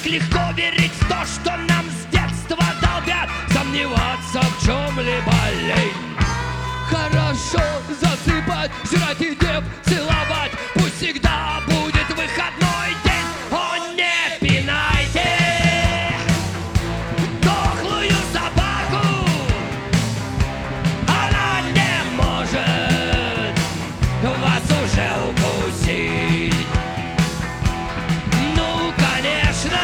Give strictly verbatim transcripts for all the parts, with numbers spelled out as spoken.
Как легко верить в то, что нам с детства долбят, сомневаться в чем-либо лень. Хорошо засыпать, жрать и дев целовать, пусть всегда будет выходной день. О, не пинайте дохлую собаку, она не может вас уже укусить. Ну, конечно,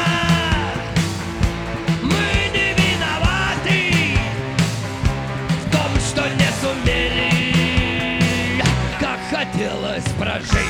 мы не виноваты в том, что не сумели, как хотелось, прожить.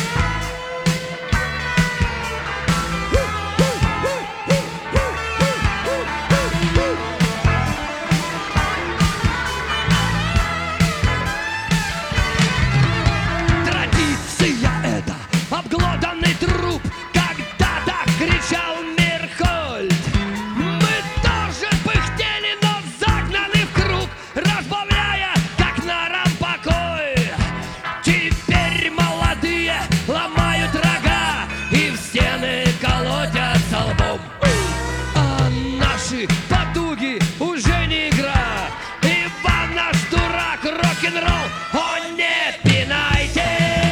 Традиция это обглоданный труп, когда-то кричал Мирхольд. Мы тоже пыхтели, но загнаны в круг, разбавляя, как на рампокой. Теперь молодые ломают рога и в стены колотятся лбом. А наши потуги уже не игра. Иван наш дурак, рок-н-ролл. О, не пинайте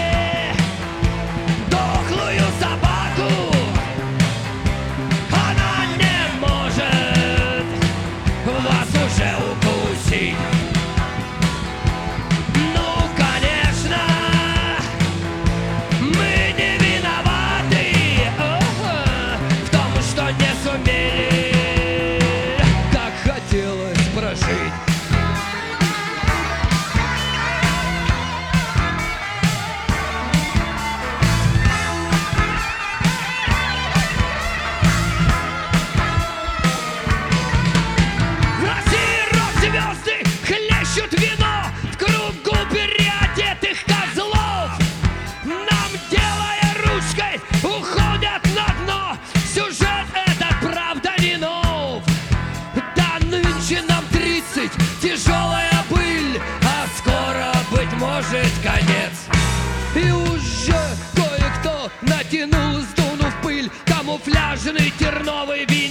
дохлую собаку, она не может вас уже укусить. Ну, конечно, мы не виноваты ага, в том, что не сумели, как хотелось, прожить. В России рок-звезды хлещут вино в кругу переодетых козлов. Нам, делая ручкой, уходят на дно. Сюжет этот, правда, не нов. Да нынче нам тридцать, тяжелая пыль, а скоро, быть может, конец. И уже кое-кто натянул, сдунув пыль, камуфляжный терновый вид.